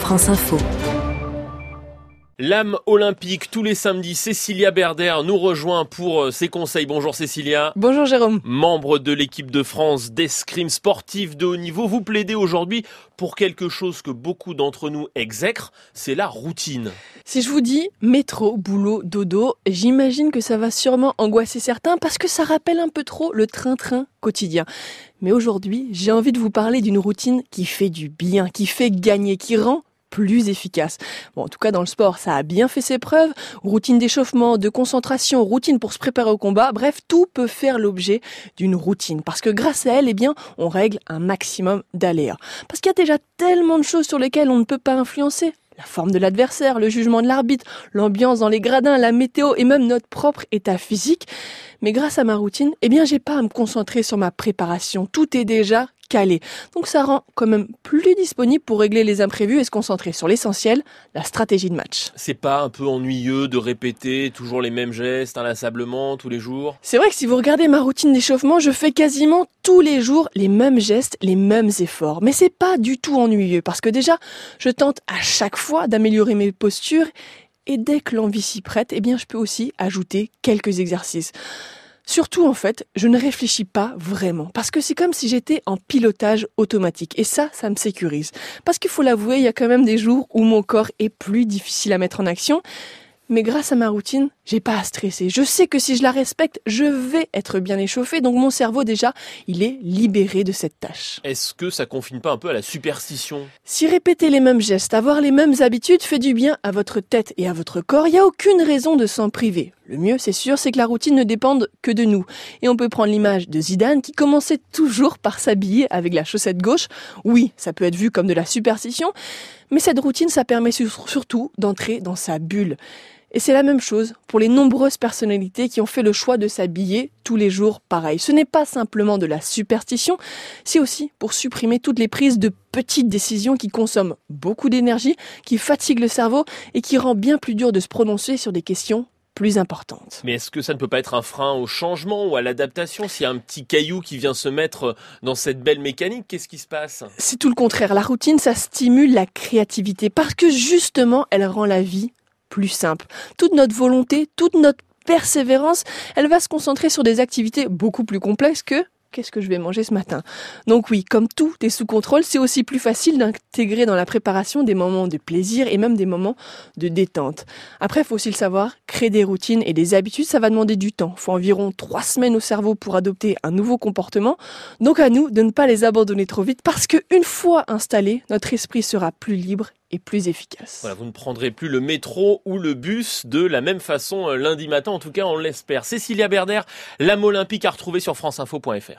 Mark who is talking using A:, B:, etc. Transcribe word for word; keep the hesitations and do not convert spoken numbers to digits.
A: France Info.
B: L'âme olympique, tous les samedis, Cécilia Berder nous rejoint pour ses conseils. Bonjour Cécilia.
C: Bonjour Jérôme.
B: Membre de l'équipe de France d'escrime sportif de haut niveau, vous plaidez aujourd'hui pour quelque chose que beaucoup d'entre nous exècrent, c'est la routine.
C: Si je vous dis métro, boulot, dodo, j'imagine que ça va sûrement angoisser certains parce que ça rappelle un peu trop le train-train quotidien. Mais aujourd'hui, j'ai envie de vous parler d'une routine qui fait du bien, qui fait gagner, qui rend plus efficace. Bon, en tout cas, dans le sport, ça a bien fait ses preuves. Routine d'échauffement, de concentration, routine pour se préparer au combat. Bref, tout peut faire l'objet d'une routine. Parce que grâce à elle, eh bien, on règle un maximum d'aléas. Parce qu'il y a déjà tellement de choses sur lesquelles on ne peut pas influencer. La forme de l'adversaire, le jugement de l'arbitre, l'ambiance dans les gradins, la météo et même notre propre état physique. Mais grâce à ma routine, eh bien, j'ai pas à me concentrer sur ma préparation. Tout est déjà calé. Donc ça rend quand même plus disponible pour régler les imprévus et se concentrer sur l'essentiel, la stratégie de match.
B: C'est pas un peu ennuyeux de répéter toujours les mêmes gestes inlassablement tous les jours ?
C: C'est vrai que si vous regardez ma routine d'échauffement, je fais quasiment tous les jours les mêmes gestes, les mêmes efforts. Mais c'est pas du tout ennuyeux parce que déjà, je tente à chaque fois d'améliorer mes postures et dès que l'envie s'y prête, eh bien je peux aussi ajouter quelques exercices. Surtout, en fait, je ne réfléchis pas vraiment. Parce que c'est comme si j'étais en pilotage automatique. Et ça, ça me sécurise. Parce qu'il faut l'avouer, il y a quand même des jours où mon corps est plus difficile à mettre en action. Mais grâce à ma routine, j'ai pas à stresser. Je sais que si je la respecte, je vais être bien échauffé. Donc mon cerveau, déjà, il est libéré de cette tâche.
B: Est-ce que ça confine pas un peu à la superstition ?
C: Si répéter les mêmes gestes, avoir les mêmes habitudes fait du bien à votre tête et à votre corps, il n'y a aucune raison de s'en priver. Le mieux, c'est sûr, c'est que la routine ne dépende que de nous. Et on peut prendre l'image de Zidane qui commençait toujours par s'habiller avec la chaussette gauche. Oui, ça peut être vu comme de la superstition, mais cette routine, ça permet surtout d'entrer dans sa bulle. Et c'est la même chose pour les nombreuses personnalités qui ont fait le choix de s'habiller tous les jours pareil. Ce n'est pas simplement de la superstition, c'est aussi pour supprimer toutes les prises de petites décisions qui consomment beaucoup d'énergie, qui fatiguent le cerveau et qui rend bien plus dur de se prononcer sur des questions plus importantes.
B: Mais est-ce que ça ne peut pas être un frein au changement ou à l'adaptation ? S'il y a un petit caillou qui vient se mettre dans cette belle mécanique, qu'est-ce qui se passe ?
C: C'est tout le contraire. La routine, ça stimule la créativité parce que justement, elle rend la vie plus simple. Toute notre volonté, toute notre persévérance, elle va se concentrer sur des activités beaucoup plus complexes que qu'est-ce que je vais manger ce matin. Donc oui, comme tout est sous contrôle, c'est aussi plus facile d'intégrer dans la préparation des moments de plaisir et même des moments de détente. Après, il faut aussi le savoir, créer des routines et des habitudes, ça va demander du temps. Il faut environ trois semaines au cerveau pour adopter un nouveau comportement. Donc à nous de ne pas les abandonner trop vite parce qu'une fois installés, notre esprit sera plus libre et plus efficace.
B: Voilà, vous ne prendrez plus le métro ou le bus de la même façon lundi matin, en tout cas on l'espère. Cécilia Berder, l'âme olympique à retrouver sur franceinfo point fr.